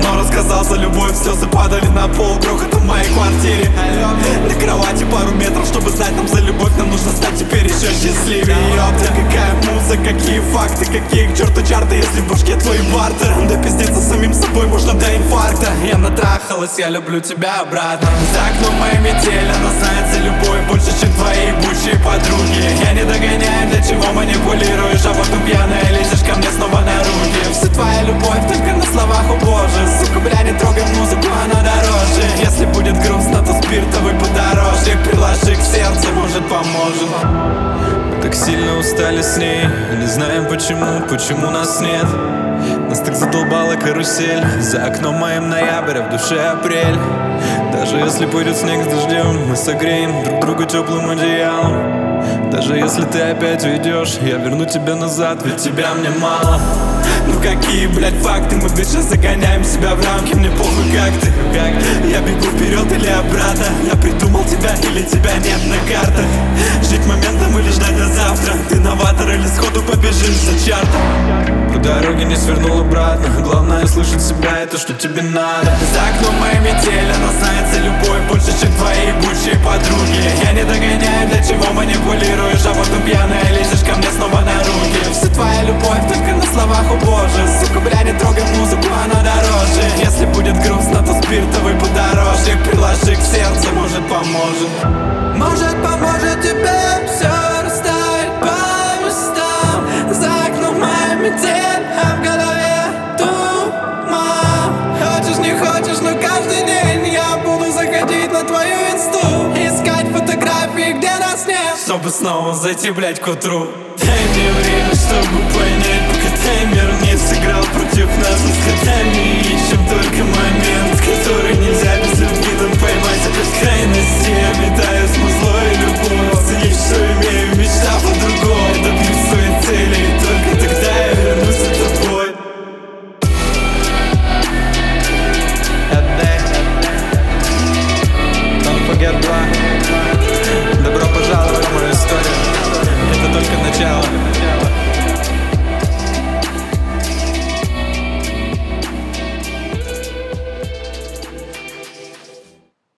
давно рассказал за любовь. Слезы падали на пол, грохот в моей квартире. На кровати пару метров, чтобы знать нам за любовь. Нам нужно стать теперь еще счастливее. Ёпта, какая музыка, какие факты, какие к черту чарты, если в башке твой бартер. Да пиздиться самим собой можно до инфаркта. Я натрахалась, я люблю тебя обратно. За окном моей метель, она знает за любовь больше, чем твои бывшие подруги. Я не догоняю, для чего манипулируешь, а потом пьяная лезешь ко мне снова на руки. Вся твоя любовь только на словах, о боже. Сука, бля, не трогай музыку, она дороже. Если будет грустно, то спиртовый подорожник приложи к сердцу, может поможет. Мы так сильно устали с ней, не знаем почему нас нет. Нас так задолбала карусель. За окном моим ноябрь, а в душе апрель. Даже если пойдет снег с дождем, мы согреем друг друга теплым одеялом. Даже если ты опять уйдешь, я верну тебя назад, ведь тебя мне мало. Ну какие, блядь, факты, мы вечно загоняем себя в рамки. Мне похуй, как ты, я бегу вперед или обратно. Я придумал тебя или тебя нет на картах. Жить моментом или ждать до завтра. Ты новатор или сходу побежишь за чартом. По дороге не свернул обратно. Главное слышать себя, это что тебе надо. За окном моей метель, она знает за любовь больше, чем твои бывшие подруги. Я не догоняю, для чего манипулируешь, а потом пьяная лезешь ко мне снова на руки. Вся твоя любовь только на словах, о боже. Сука, бля, не трогай музыку, она дороже. Если будет грустно, то спиртовый подорожник приложи к сердцу, может поможет. Может поможет тебе все расставить по местам. За окном моя метель, а в голове туман. Хочешь не хочешь, но каждый день я буду заходить на твою инсту, искать фотографии, где нас нет, чтобы снова зайти, блядь, к утру. Дай мне время, чтобы понять, пока таймер не сыграл против нас. Мы с котами ищем только момент, который нельзя без любви там поймать. А бескрайности обитать